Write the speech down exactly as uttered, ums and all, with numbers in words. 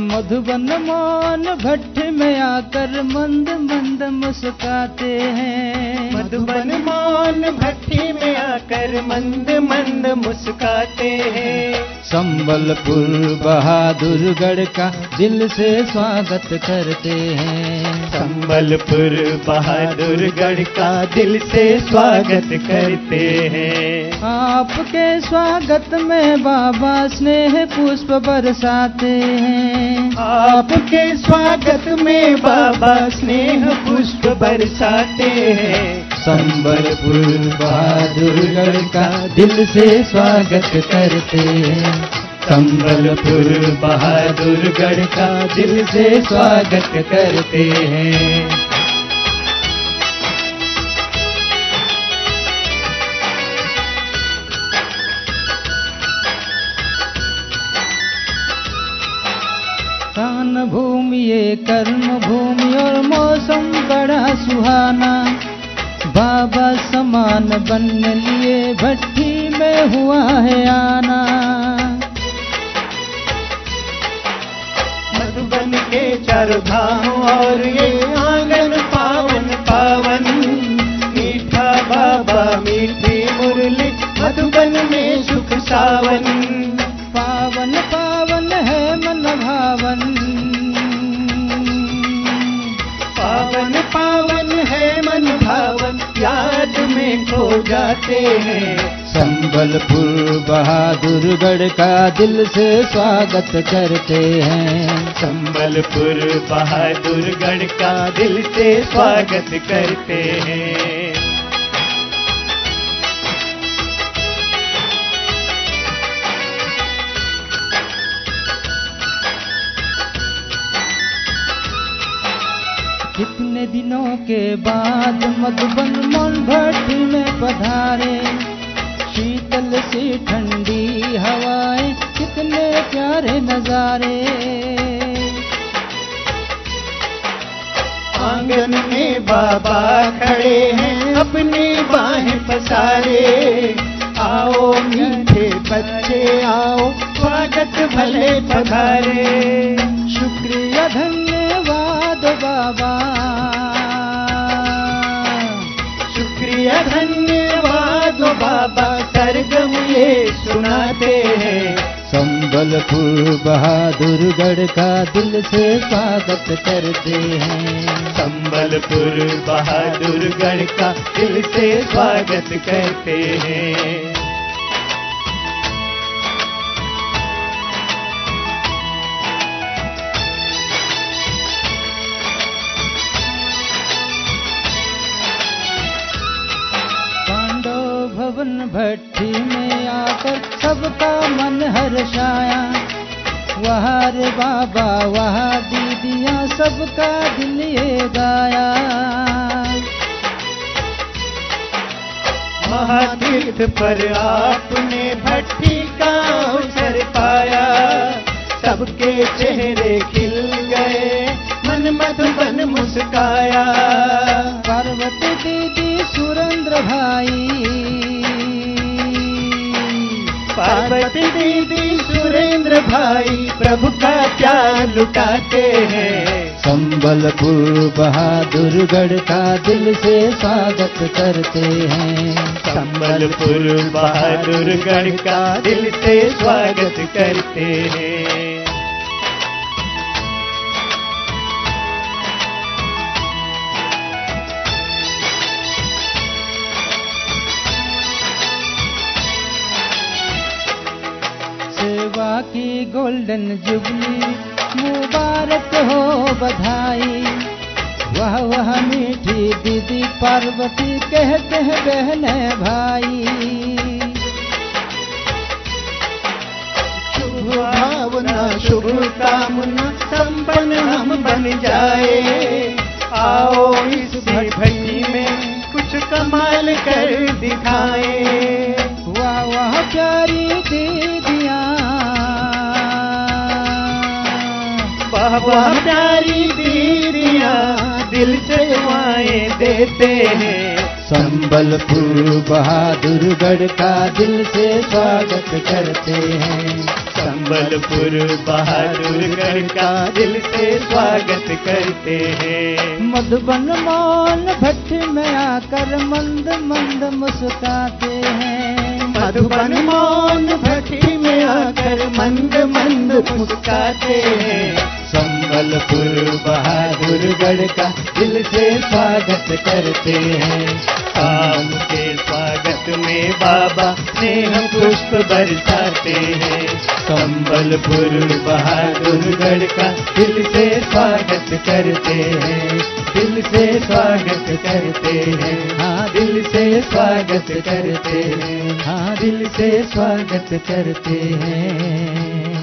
मधुबन मौन भट्टी में आकर मंद मंद मुस्काते हैं। मधुबन मौन भट्टी में आकर मंद मंद मुस्काते हैं। संबलपुर बहादुरगढ़ का दिल से स्वागत करते हैं। संबलपुर बहादुरगढ़ का दिल से स्वागत करते हैं। आपके स्वागत में बाबा स्नेह पुष्प बरसाते हैं। आपके स्वागत में बाबा स्नेह पुष्प बरसाते हैं। संबलपुर बहादुरगढ़ का दिल से स्वागत करते हैं। संबलपुर बहादुरगढ़ का दिल से स्वागत करते हैं। दान भूमि ये कर्म भूमि और मौसम बड़ा सुहाना। बाबा समान बनने लिए भट्टी में हुआ है आना। मधुबन के चारों धाम और ये आंगन पावन पावन। मीठा बाबा मीठी मुरली मधुबन में सुख सावन। पावन पावन है मन भावन। पावन पावन है मन भावन याद में खो जाते हैं। संबलपुर बहादुरगढ़ का दिल से स्वागत करते हैं। संबलपुर बहादुरगढ़ का दिल से स्वागत करते हैं। कितने दिनों के बाद मधुबन मौन भट्टी में पधारे। शीतल सी ठंडी हवाएं कितने प्यारे नजारे। आंगन में बाबा खड़े हैं अपनी बाहें पसारे। आओ मीठे बच्चे आओ स्वागत भले पधारे। शुक्रिया धन्यवाद बाबा। शुक्रिया धन्यवाद बाबा सरगम ये सुनाते हैं। संबलपुर बहादुरगढ़ का दिल से स्वागत करते हैं। संबलपुर बहादुरगढ़ का दिल से स्वागत करते हैं। भवन भट्टी में आकर सबका मन हर्षाया। वहाँ रे बाबा वहाँ दीदियाँ सबका दिल ये गाया। महातीर्थ पर आपने भट्टी का अवसर पाया। सबके चेहरे खिल गए मन मधुबन मुस्काया। पार्वती दीदी सुरेंद्र भाई। पार्वती दीदी सुरेंद्र भाई प्रभु का प्यार लुटाते हैं। संबलपुर बहादुरगढ़ का दिल से स्वागत करते हैं। संबलपुर बहादुरगढ़ का दिल से स्वागत करते हैं। सेवा की गोल्डन जुबली मुबारक हो बधाई। वह वह मीठी दीदी पार्वती कहते हैं बहने भाई। शुभ भावना शुभ कामना संपन्न हम बन जाए। आओ इस भट्टी में कुछ कमाल कर दिखाए। वाह वाह प्यारी दीदियाँ। वाह वाह प्यारी दीदियाँ दिल से दुआएं देते हैं। संबलपुर बहादुरगढ़ का दिल से स्वागत करते हैं। संबलपुर बहादुरगढ़ का दिल से स्वागत करते हैं। मधुबन मौन भट्टी में आकर मंद मंद मुस्काते हैं। मधुबन मौन भट्टी में आकर मंद मंद मुस्काते हैं। संबलपुर बहादुरगढ़ का दिल से स्वागत करते हैं। शाम के स्वागत में बाबा स्नेह पुष्प बरसाते हैं। संबलपुर बहादुरगढ़ का दिल से स्वागत करते हैं। दिल से स्वागत करते हैं। हाँ दिल से स्वागत करते हैं। हाँ दिल से स्वागत करते हैं।